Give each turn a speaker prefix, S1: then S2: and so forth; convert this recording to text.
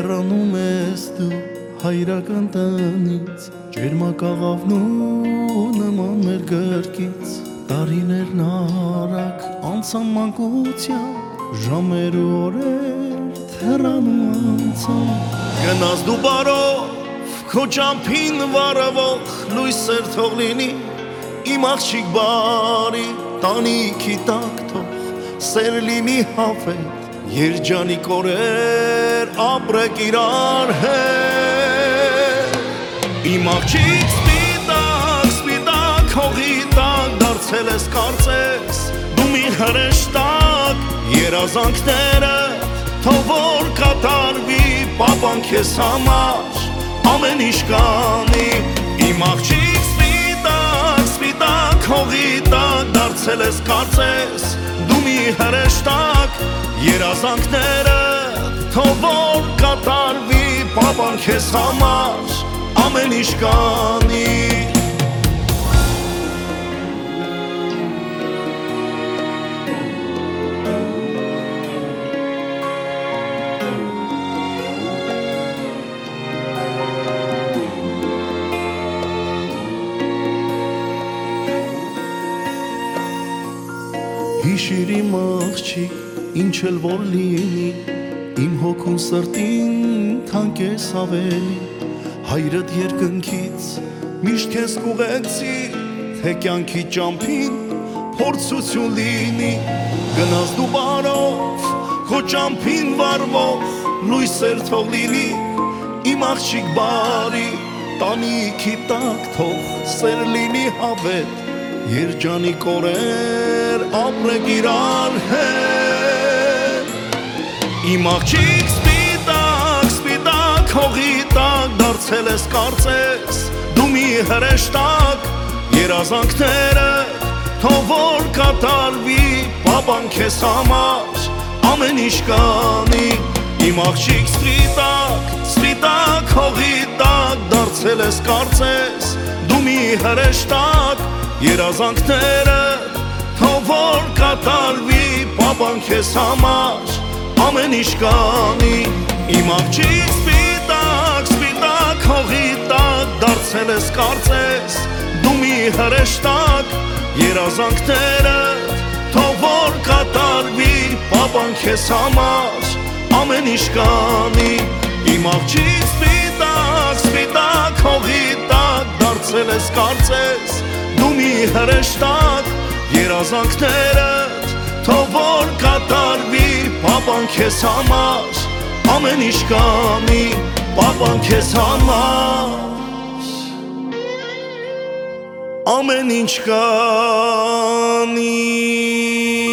S1: Հեռանում ես դու հայրական տնից Ջերմակաղավն ու նման մեր գրկից Տարիներն արագ անցան մանկության Ժամեր ու օրեր թեռանում անցան Գնաս դու բարով քո ճամփին վառվող լույսեր թող լինի Իմ աղջիկ բարի տանիքի տակ թող Սեր լինի հավետ Երջանիկ օրեր ապրեք իրար հետ Իմ աղջիկ սպիտակ հողի տակ դարձել ես կարծես Դու մի հրեշտակ երազանքները թող որ կատարվի պապան քեզ համար ամեն ինչ կանի Իմ աղջիկ սպիտակ հողի տակ դարձել ես կարծես Դու մի հրեշտակ երազանքները թող որ կատարվի պապան քեզ համար ամեն ինչ կանի Հիշիր իմ աղջիկ, ինչ էլ որ լինի Իմ հոգուն սրտին թանկ ես ավելի Հայրդ երկնքից միշտ քեզ կուղեկցի Թե կյանքի ճամփին փորձություն լինի Գնաս դու բարով, քո ճամփին վառվող լույսեր թող լինի Իմ աղջիկ բարի, տանիքի տակ թող Սեր լինի հավետ Երջանիկ օրեր ապրեք իրար հետ Իմ աղջիկ սպիտակ հողի տակ դարձել ես կարծես Դու մի հրեշտակ երազանքները թող որ կատարվի պապան քեզ համար ամեն ինչ կանի Իմ աղջիկ սպիտակ հողի տակ դարձել ես կարծես Դու մի հրեշտակ երազանքները թող որ կատարվի պապան քեզ համար ամեն ինչ կանի Իմ աղջիկ սպիտակ հողի տակ դարձել ես կարծես Դու մի հրեշտակ երազանքները թող որ կատարվի պապան քեզ համար ամեն ինչ կանի Իմ աղջիկ սպիտակ հողի տակ դարձել ես կարծես Դու մի հրեշտակ երազանքները թող որ կատարվի պապան քեզ համար ամեն ինչ կանի պապան քեզ համար ամեն ինչ կանի